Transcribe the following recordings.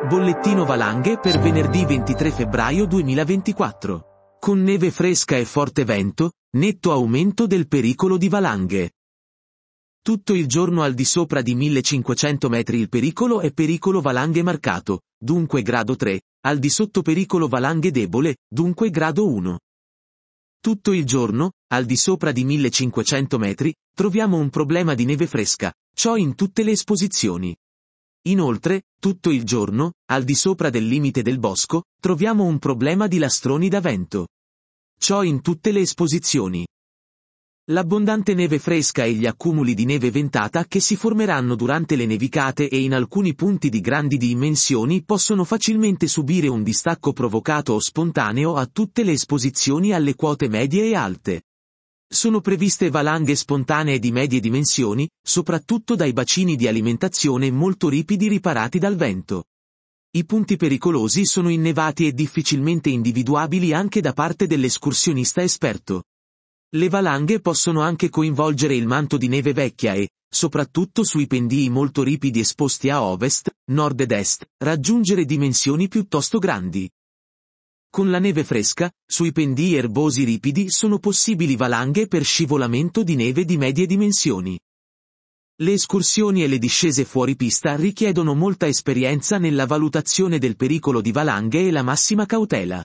Bollettino valanghe per venerdì 23 febbraio 2024. Con neve fresca e forte vento, netto aumento del pericolo di valanghe. Tutto il giorno al di sopra di 1500 metri il pericolo è pericolo valanghe marcato, dunque grado 3, al di sotto pericolo valanghe debole, dunque grado 1. Tutto il giorno, al di sopra di 1500 metri, troviamo un problema di neve fresca, ciò in tutte le esposizioni. Inoltre, tutto il giorno, al di sopra del limite del bosco, troviamo un problema di lastroni da vento. Ciò in tutte le esposizioni. L'abbondante neve fresca e gli accumuli di neve ventata che si formeranno durante le nevicate e in alcuni punti di grandi dimensioni possono facilmente subire un distacco provocato o spontaneo a tutte le esposizioni alle quote medie e alte. Sono previste valanghe spontanee di medie dimensioni, soprattutto dai bacini di alimentazione molto ripidi riparati dal vento. I punti pericolosi sono innevati e difficilmente individuabili anche da parte dell'escursionista esperto. Le valanghe possono anche coinvolgere il manto di neve vecchia e, soprattutto sui pendii molto ripidi esposti a ovest, nord ed est, raggiungere dimensioni piuttosto grandi. Con la neve fresca, sui pendii erbosi ripidi sono possibili valanghe per scivolamento di neve di medie dimensioni. Le escursioni e le discese fuori pista richiedono molta esperienza nella valutazione del pericolo di valanghe e la massima cautela.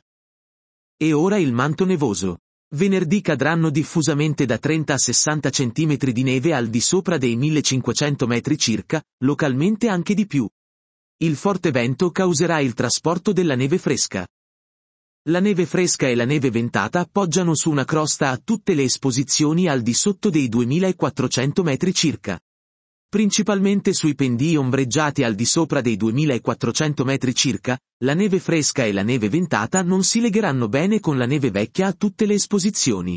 E ora il manto nevoso. Venerdì cadranno diffusamente da 30 a 60 cm di neve al di sopra dei 1500 metri circa, localmente anche di più. Il forte vento causerà il trasporto della neve fresca. La neve fresca e la neve ventata poggiano su una crosta a tutte le esposizioni al di sotto dei 2400 metri circa. Principalmente sui pendii ombreggiati al di sopra dei 2400 metri circa, la neve fresca e la neve ventata non si legheranno bene con la neve vecchia a tutte le esposizioni.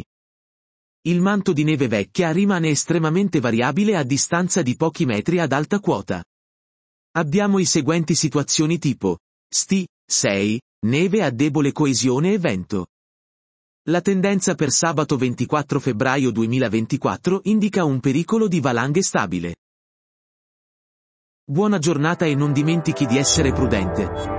Il manto di neve vecchia rimane estremamente variabile a distanza di pochi metri ad alta quota. Abbiamo i seguenti situazioni tipo: Sti, 6, neve a debole coesione e vento. La tendenza per sabato 24 febbraio 2024 indica un pericolo di valanghe stabile. Buona giornata e non dimentichi di essere prudente.